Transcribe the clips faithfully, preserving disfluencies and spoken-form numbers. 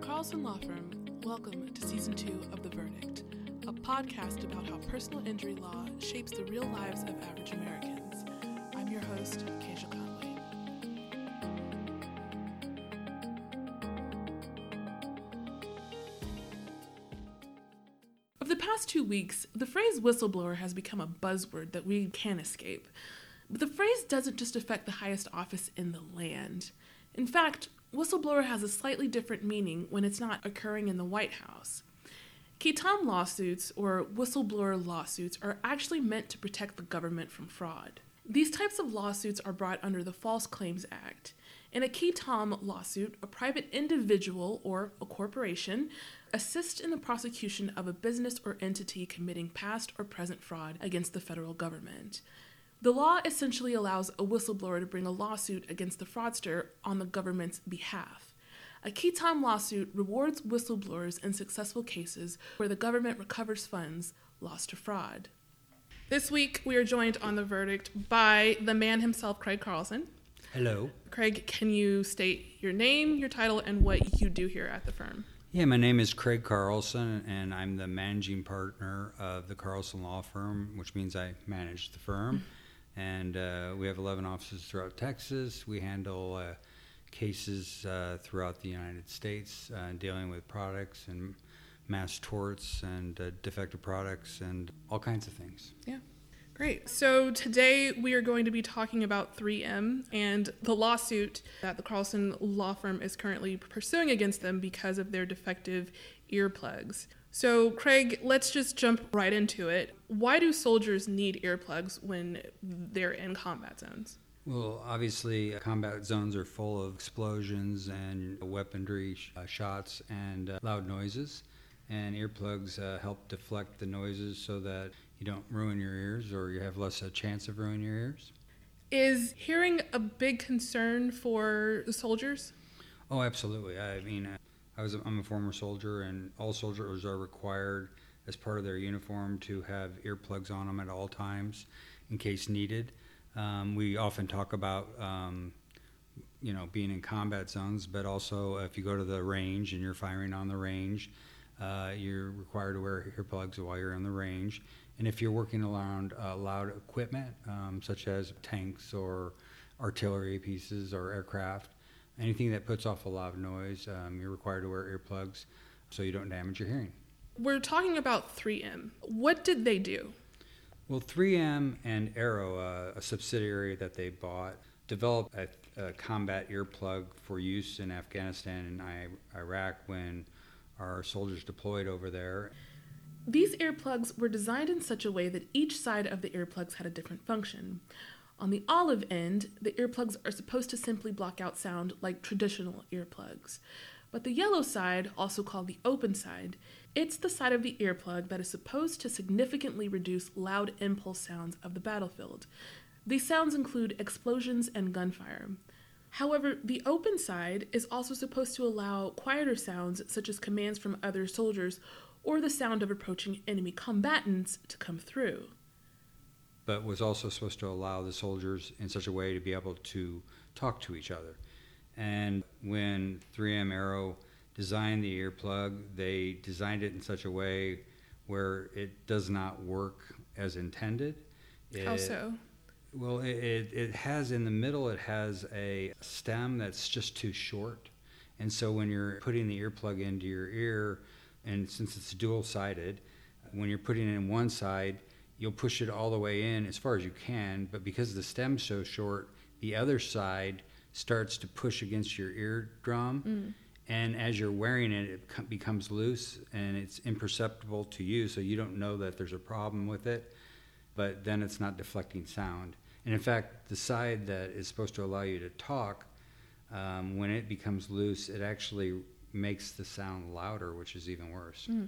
Carlson Law Firm, welcome to Season two of The Verdict, a podcast about how personal injury law shapes the real lives of average Americans. I'm your host, Keisha Conway. Over the past two weeks, the phrase whistleblower has become a buzzword that we can't escape. But the phrase doesn't just affect the highest office in the land. In fact, whistleblower has a slightly different meaning when it's not occurring in the White House. Qui Tam lawsuits, or whistleblower lawsuits, are actually meant to protect the government from fraud. These types of lawsuits are brought under the False Claims Act. In a qui tam lawsuit, a private individual or a corporation assists in the prosecution of a business or entity committing past or present fraud against the federal government. The law essentially allows a whistleblower to bring a lawsuit against the fraudster on the government's behalf. A qui tam lawsuit rewards whistleblowers in successful cases where the government recovers funds lost to fraud. This week, we are joined on The Verdict by the man himself, Craig Carlson. Hello. Craig, can you state your name, your title, and what you do here at the firm? Yeah, my name is Craig Carlson, and I'm the managing partner of the Carlson Law Firm, which means I manage the firm. Mm-hmm. And uh, we have eleven offices throughout Texas. We handle uh, cases uh, throughout the United States, uh, dealing with products and mass torts and uh, defective products and all kinds of things. Yeah, great. So today we are going to be talking about three M and the lawsuit that the Carlson Law Firm is currently pursuing against them because of their defective earplugs. So, Craig, let's just jump right into it. Why do soldiers need earplugs when they're in combat zones? Well, obviously, uh, combat zones are full of explosions and weaponry sh- uh, shots and uh, loud noises. And earplugs uh, help deflect the noises so that you don't ruin your ears, or you have less a chance of ruining your ears. Is hearing a big concern for the soldiers? Oh, absolutely. I mean, uh, I was a, I'm a former soldier, and all soldiers are required as part of their uniform to have earplugs on them at all times in case needed. Um, we often talk about, um, you know, being in combat zones, but also if you go to the range and you're firing on the range, uh, you're required to wear earplugs while you're in the range. And if you're working around uh, loud equipment, um, such as tanks or artillery pieces or aircraft, anything that puts off a loud noise, um, you're required to wear earplugs so you don't damage your hearing. We're talking about three M. What did they do? Well, three M and Arrow, uh, a subsidiary that they bought, developed a, a combat earplug for use in Afghanistan and I- Iraq when our soldiers deployed over there. These earplugs were designed in such a way that each side of the earplugs had a different function. On the olive end, the earplugs are supposed to simply block out sound like traditional earplugs. But the yellow side, also called the open side, it's the side of the earplug that is supposed to significantly reduce loud impulse sounds of the battlefield. These sounds include explosions and gunfire. However, the open side is also supposed to allow quieter sounds such as commands from other soldiers or the sound of approaching enemy combatants to come through. But was also supposed to allow the soldiers in such a way to be able to talk to each other. And when three M Arrow designed the earplug, they designed it in such a way where it does not work as intended. It, How so? Well, it, it, it has in the middle, it has a stem that's just too short. And so when you're putting the earplug into your ear, and since it's dual-sided, when you're putting it in one side, you'll push it all the way in as far as you can, but because the stem's so short, the other side starts to push against your eardrum, mm. and as you're wearing it, it becomes loose, and it's imperceptible to you, so you don't know that there's a problem with it, but then it's not deflecting sound. And in fact, the side that is supposed to allow you to talk, um, when it becomes loose, it actually makes the sound louder, which is even worse. Mm.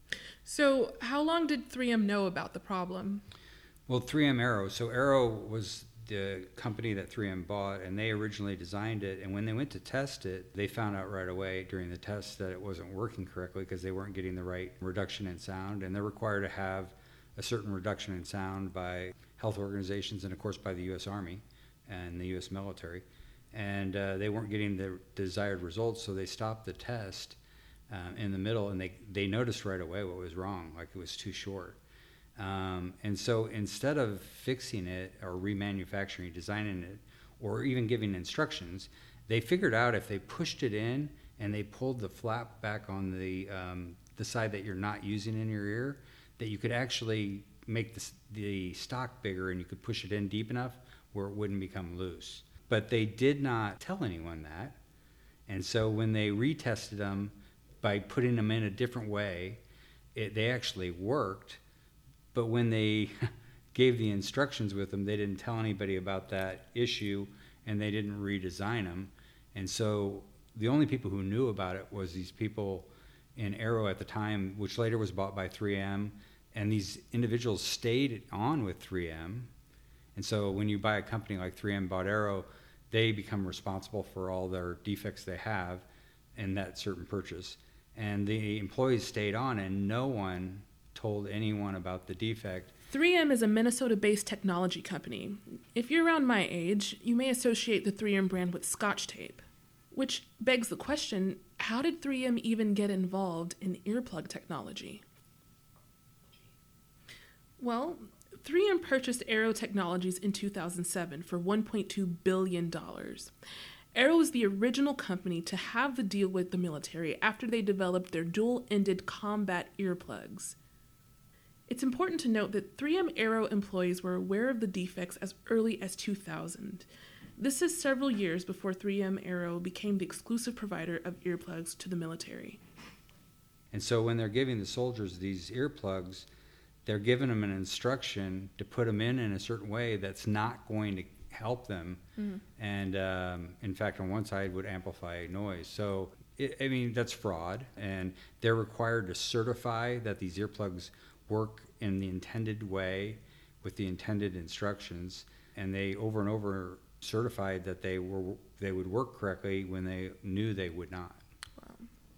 So how long did three M know about the problem? Well, three M Arrow. So Arrow was the company that three M bought, and they originally designed it. And when they went to test it, they found out right away during the test that it wasn't working correctly because they weren't getting the right reduction in sound. And they're required to have a certain reduction in sound by health organizations and, of course, by the U S Army and the U S military. And uh, they weren't getting the desired results, so they stopped the test. um, in the middle, and they, they noticed right away what was wrong, like it was too short. Um, and so instead of fixing it or remanufacturing, designing it, or even giving instructions, they figured out if they pushed it in and they pulled the flap back on the um, the side that you're not using in your ear, that you could actually make the, the stock bigger and you could push it in deep enough where it wouldn't become loose. But they did not tell anyone that. And so when they retested them by putting them in a different way, it, they actually worked. But when they gave the instructions with them, they didn't tell anybody about that issue, and they didn't redesign them. And so the only people who knew about it was these people in Arrow at the time, which later was bought by three M. And these individuals stayed on with three M. And so when you buy a company like three M bought Arrow, they become responsible for all their defects they have in that certain purchase. And the employees stayed on, and no one told anyone about the defect. three M is a Minnesota-based technology company. If you're around my age, you may associate the three M brand with Scotch tape, which begs the question, how did three M even get involved in earplug technology? Well, three M purchased Arrow Technologies in two thousand seven for one point two billion dollars. Arrow is the original company to have the deal with the military after they developed their dual-ended combat earplugs. It's important to note that three M Arrow employees were aware of the defects as early as two thousand. This is several years before three M Arrow became the exclusive provider of earplugs to the military. And so when they're giving the soldiers these earplugs, they're giving them an instruction to put them in in a certain way that's not going to help them. Mm. And um, in fact, on one side would amplify noise. So, it, I mean, that's fraud. And they're required to certify that these earplugs work in the intended way with the intended instructions. And they over and over certified that they were they would work correctly when they knew they would not. Wow.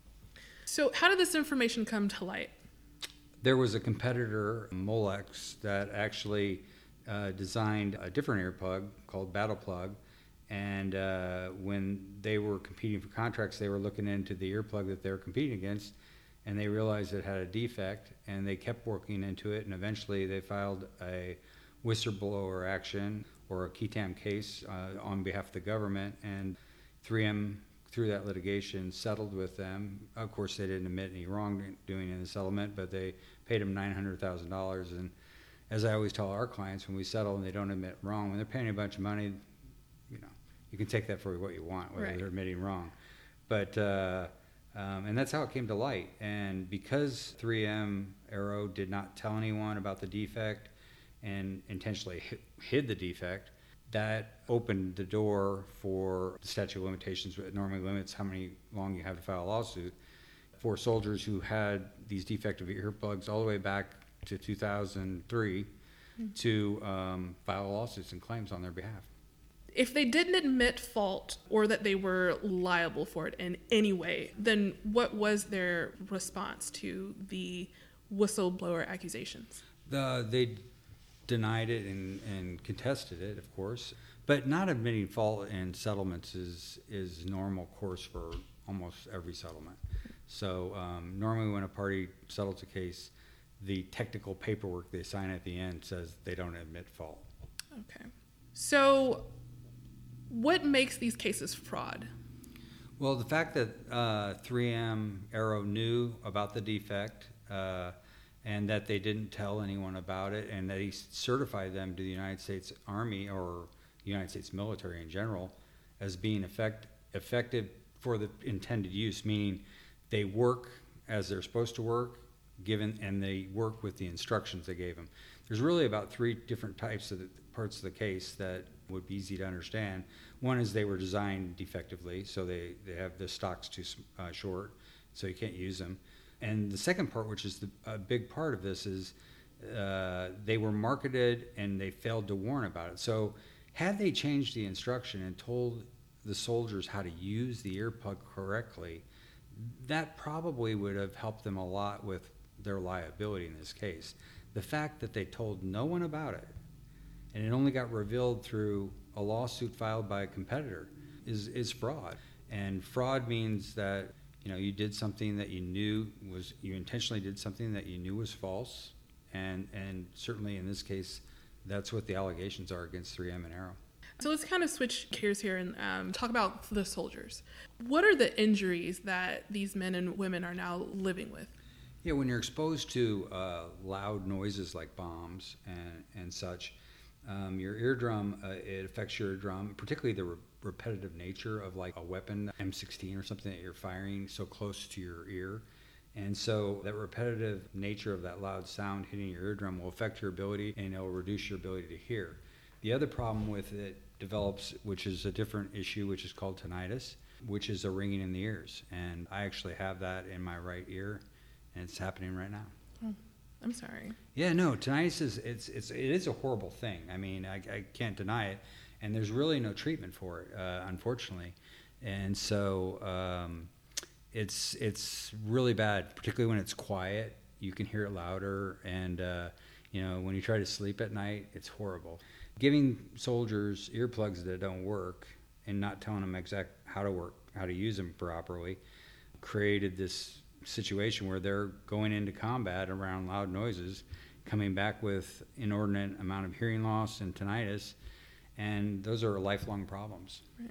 So how did this information come to light? There was a competitor, Molex, that actually uh, designed a different earplug called Battle Plug. And uh, when they were competing for contracts, they were looking into the earplug that they were competing against, and they realized it had a defect, and they kept working into it, and eventually they filed a whistleblower action or a Qui Tam case uh, on behalf of the government, and three M, through that litigation, settled with them. Of course, they didn't admit any wrongdoing in the settlement, but they paid them nine hundred thousand dollars. And as I always tell our clients, when we settle and they don't admit wrong, when they're paying a bunch of money, you know, you can take that for what you want, whether right. they're admitting wrong. But uh, um, and that's how it came to light. And because three M Arrow did not tell anyone about the defect and intentionally hid the defect, that opened the door for the statute of limitations, which normally limits how many long you have to file a lawsuit, for soldiers who had these defective earplugs all the way back to two thousand three mm-hmm. to um, file lawsuits and claims on their behalf. If they didn't admit fault or that they were liable for it in any way, then what was their response to the whistleblower accusations? The, they denied it and, and contested it, of course. But not admitting fault in settlements is, is normal course for almost every settlement. So um, normally when a party settles a case, the technical paperwork they sign at the end says they don't admit fault. Okay. So what makes these cases fraud? Well, the fact that uh, three M Arrow knew about the defect uh, and that they didn't tell anyone about it, and that he certified them to the United States Army or the United States military in general as being effect, effective for the intended use, meaning they work as they're supposed to work, given, and they work with the instructions they gave them. There's really about three different types of the, parts of the case that would be easy to understand. One is they were designed defectively, so they, they have the stocks too uh, short, so you can't use them. And the second part, which is the, a big part of this, is uh, they were marketed and they failed to warn about it. So had they changed the instruction and told the soldiers how to use the earplug correctly, that probably would have helped them a lot with their liability in this case. The fact that they told no one about it, and it only got revealed through a lawsuit filed by a competitor, is, is fraud. And fraud means that You know, you did something that you knew was, you intentionally did something that you knew was false, and and certainly in this case, that's what the allegations are against three M and Aero. So let's kind of switch gears here and um, talk about the soldiers. What are the injuries that these men and women are now living with? Yeah, when you're exposed to uh, loud noises like bombs and, and such, um, your eardrum, uh, it affects your eardrum, particularly the re- repetitive nature of like a weapon, M sixteen or something that you're firing so close to your ear. And so that repetitive nature of that loud sound hitting your eardrum will affect your ability, and it will reduce your ability to hear. The other problem with it develops, which is a different issue, which is called tinnitus, which is a ringing in the ears. And I actually have that in my right ear, and it's happening right now. Oh, I'm sorry. Yeah, no, tinnitus is it's it's it is a horrible thing. I mean, I, I can't deny it, and there's really no treatment for it, uh, unfortunately. And so um, it's it's really bad, particularly when it's quiet. You can hear it louder, and uh, you know, when you try to sleep at night, it's horrible. Giving soldiers earplugs that don't work and not telling them exact how to work, how to use them properly, created this situation where they're going into combat around loud noises, coming back with inordinate amount of hearing loss and tinnitus, and those are lifelong problems. Right.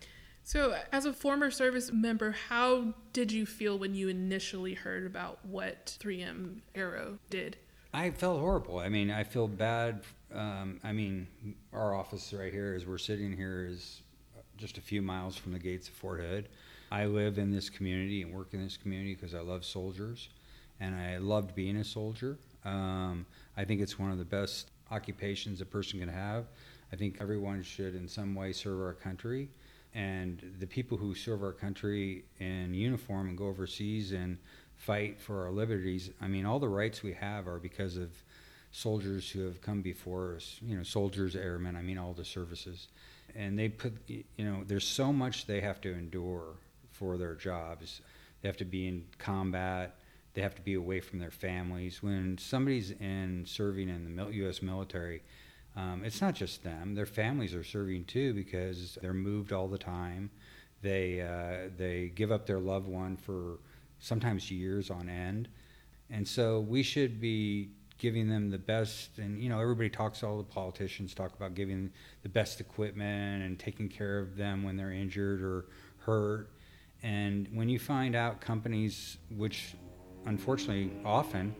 So as a former service member, how did you feel when you initially heard about what three M Aero did? I felt horrible. I mean, I feel bad. Um, I mean, our office right here, as we're sitting here, is just a few miles from the gates of Fort Hood. I live in this community and work in this community because I love soldiers, and I loved being a soldier. Um, I think it's one of the best occupations a person can have. I think everyone should in some way serve our country, and the people who serve our country in uniform and go overseas and fight for our liberties, I mean, all the rights we have are because of soldiers who have come before us, you know, soldiers, airmen, I mean, all the services. And they put, you know, there's so much they have to endure for their jobs. They have to be in combat. They have to be away from their families. When somebody's in serving in the U S military, um, it's not just them. Their families are serving too, because they're moved all the time. They uh, they give up their loved one for sometimes years on end. And so we should be giving them the best, and you know, everybody talks, all the politicians talk about giving the best equipment and taking care of them when they're injured or hurt. And when you find out companies, which unfortunately often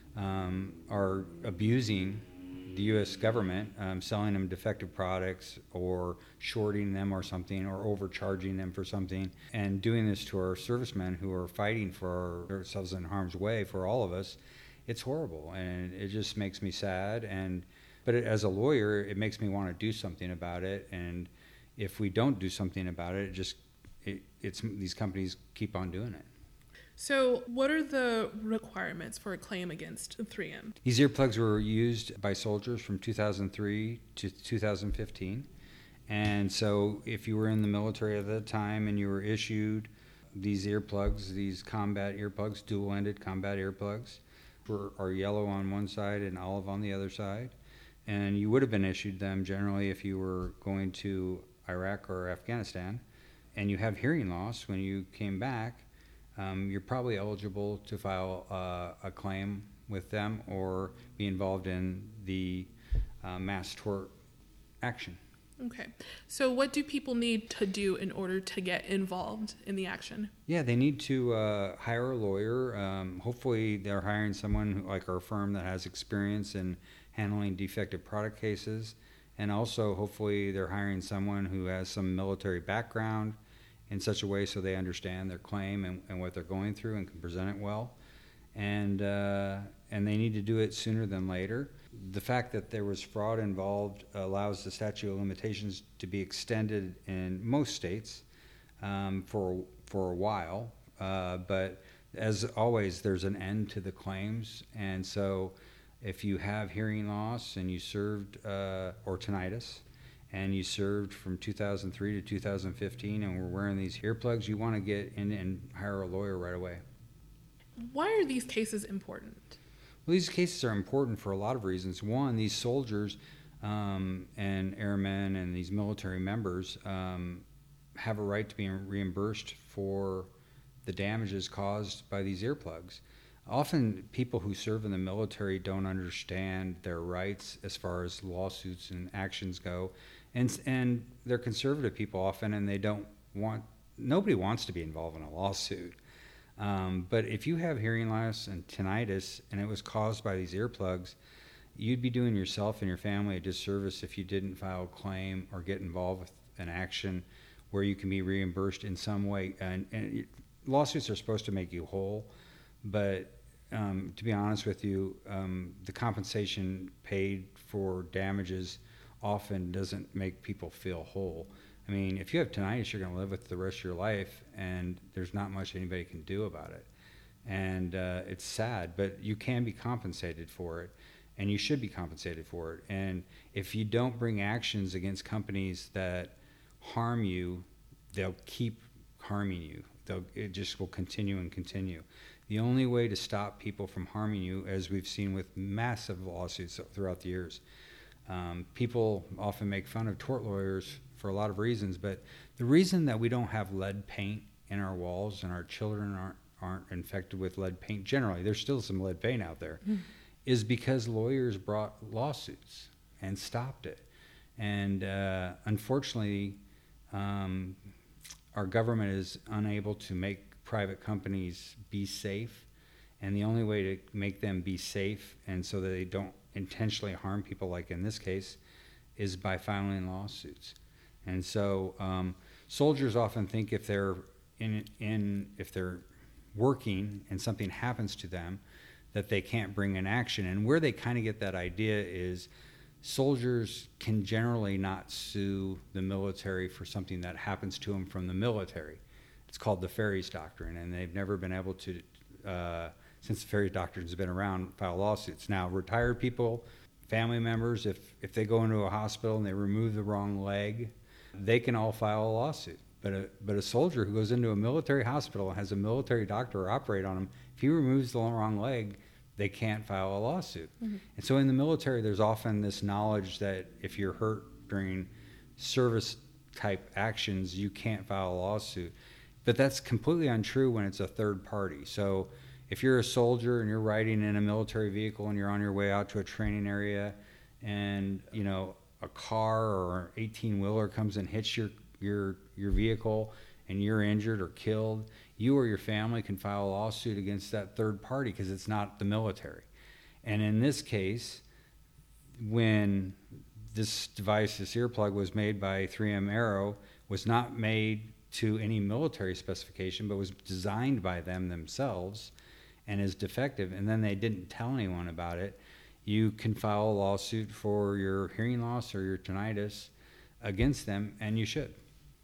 um, are abusing the U S government, um, selling them defective products or shorting them or something, or overcharging them for something, and doing this to our servicemen who are fighting for ourselves in harm's way for all of us, it's horrible, and it just makes me sad. And but it, as a lawyer, it makes me want to do something about it. And if we don't do something about it, it just it, it's these companies keep on doing it. So what are the requirements for a claim against three M? These earplugs were used by soldiers from two thousand three to two thousand fifteen. And so if you were in the military at that time and you were issued these earplugs, these combat earplugs, dual-ended combat earplugs, were, are yellow on one side and olive on the other side. And you would have been issued them generally if you were going to Iraq or Afghanistan, and you have hearing loss when you came back, Um, you're probably eligible to file uh, a claim with them or be involved in the uh, mass tort action. Okay. So what do people need to do in order to get involved in the action? Yeah, they need to uh, hire a lawyer. Um, hopefully they're hiring someone who, like our firm, that has experience in handling defective product cases. And also hopefully they're hiring someone who has some military background in such a way so they understand their claim and, and what they're going through and can present it well. And uh, and they need to do it sooner than later. The fact that there was fraud involved allows the statute of limitations to be extended in most states um, for, for a while. Uh, but as always, there's an end to the claims. And so if you have hearing loss and you served, uh, or tinnitus, and you served from two thousand three to two thousand fifteen and were wearing these earplugs, you want to get in and hire a lawyer right away. Why are these cases important? Well, these cases are important for a lot of reasons. One, these soldiers um, and airmen and these military members um, have a right to be reimbursed for the damages caused by these earplugs. Often people who serve in the military don't understand their rights as far as lawsuits and actions go. And, and they're conservative people often, and they don't want, nobody wants to be involved in a lawsuit. Um, but if you have hearing loss and tinnitus and it was caused by these earplugs, you'd be doing yourself and your family a disservice if you didn't file a claim or get involved with an action where you can be reimbursed in some way. And, and lawsuits are supposed to make you whole, but um, to be honest with you, um, the compensation paid for damages often doesn't make people feel whole. I mean, if you have tinnitus, you're going to live with it the rest of your life, and there's not much anybody can do about it. And uh, it's sad, but you can be compensated for it, and you should be compensated for it. And if you don't bring actions against companies that harm you, they'll keep harming you. They'll, it just will continue and continue. The only way to stop people from harming you, as we've seen with massive lawsuits throughout the years, um, people often make fun of tort lawyers for a lot of reasons, but the reason that we don't have lead paint in our walls and our children aren't aren't infected with lead paint generally, there's still some lead paint out there, mm. is because lawyers brought lawsuits and stopped it. And uh, unfortunately, um, our government is unable to make private companies be safe, and the only way to make them be safe and so that they don't intentionally harm people, like in this case, is by filing lawsuits. And so um, soldiers often think if they're in, in if they're working and something happens to them, that they can't bring an action. And where they kind of get that idea is soldiers can generally not sue the military for something that happens to them from the military. It's called the Ferries Doctrine, and they've never been able to, uh, since the Ferries Doctrine has been around, file lawsuits. Now, retired people, family members, if, if they go into a hospital and they remove the wrong leg, they can all file a lawsuit. But a, but a soldier who goes into a military hospital and has a military doctor operate on him, if he removes the wrong leg, they can't file a lawsuit. Mm-hmm. And so in the military, there's often this knowledge that if you're hurt during service type actions, you can't file a lawsuit. But that's completely untrue when it's a third party. So if you're a soldier and you're riding in a military vehicle and you're on your way out to a training area, and you know a car or an eighteen-wheeler comes and hits your your your vehicle and you're injured or killed, you or your family can file a lawsuit against that third party because it's not the military. And in this case, when this device, this earplug, was made by three M Aero, was not made to any military specification, but was designed by them themselves and is defective, and then they didn't tell anyone about it, you can file a lawsuit for your hearing loss or your tinnitus against them, and you should.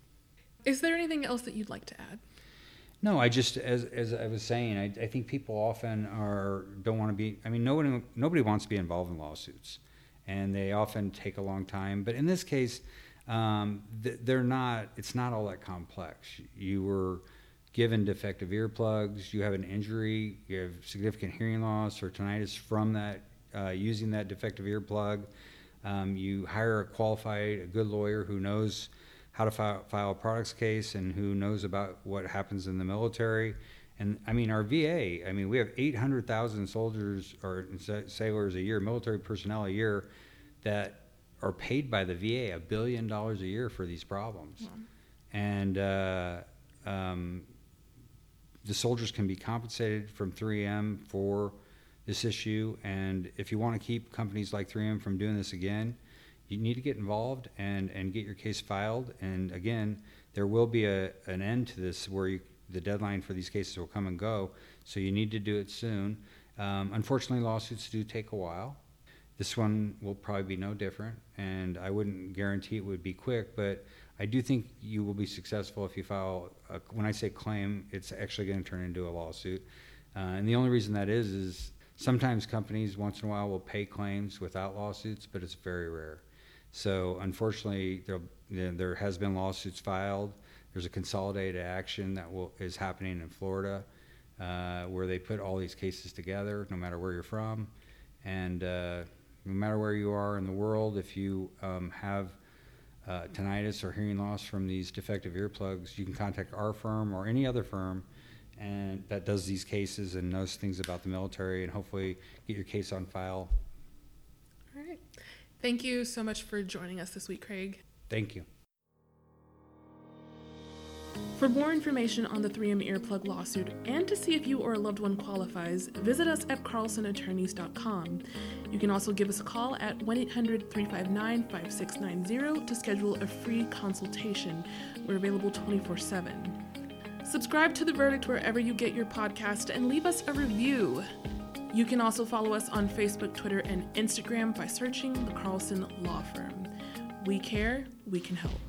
Is there anything else that you'd like to add? No, I just, as as I was saying, I, I think people often are don't want to be. I mean, nobody nobody wants to be involved in lawsuits, and they often take a long time. But in this case, um, they're not. It's not all that complex. You were given defective earplugs. You have an injury. You have significant hearing loss or tinnitus from that uh, using that defective earplug. Um, you hire a qualified, a good lawyer who knows how to file, file a products case and who knows about what happens in the military. And I mean, our V A, I mean, we have eight hundred thousand soldiers or sailors a year, military personnel a year, that are paid by the V A a billion dollars a year for these problems. Yeah. And uh, um, the soldiers can be compensated from three M for this issue. And if you want to keep companies like three M from doing this again, you need to get involved and, and get your case filed. And again, there will be a, an end to this where you, the deadline for these cases will come and go. So you need to do it soon. Um, unfortunately, lawsuits do take a while. This one will probably be no different, and I wouldn't guarantee it would be quick, but I do think you will be successful if you file, a, when I say claim, it's actually going to turn into a lawsuit. Uh, and the only reason that is, is sometimes companies once in a while will pay claims without lawsuits, but it's very rare. So unfortunately, there, there has been lawsuits filed. There's a consolidated action that will, is happening in Florida, uh, where they put all these cases together, no matter where you're from. And uh, no matter where you are in the world, if you um, have uh, tinnitus or hearing loss from these defective earplugs, you can contact our firm or any other firm, and that does these cases and knows things about the military, and hopefully get your case on file. All right. Thank you so much for joining us this week, Craig. Thank you. For more information on the three M earplug lawsuit and to see if you or a loved one qualifies, visit us at carlson attorneys dot com. You can also give us a call at one eight hundred, three five nine, five six nine zero to schedule a free consultation. We're available twenty-four seven. Subscribe to The Verdict wherever you get your podcast and leave us a review. You can also follow us on Facebook, Twitter, and Instagram by searching the Carlson Law Firm. We care, we can help.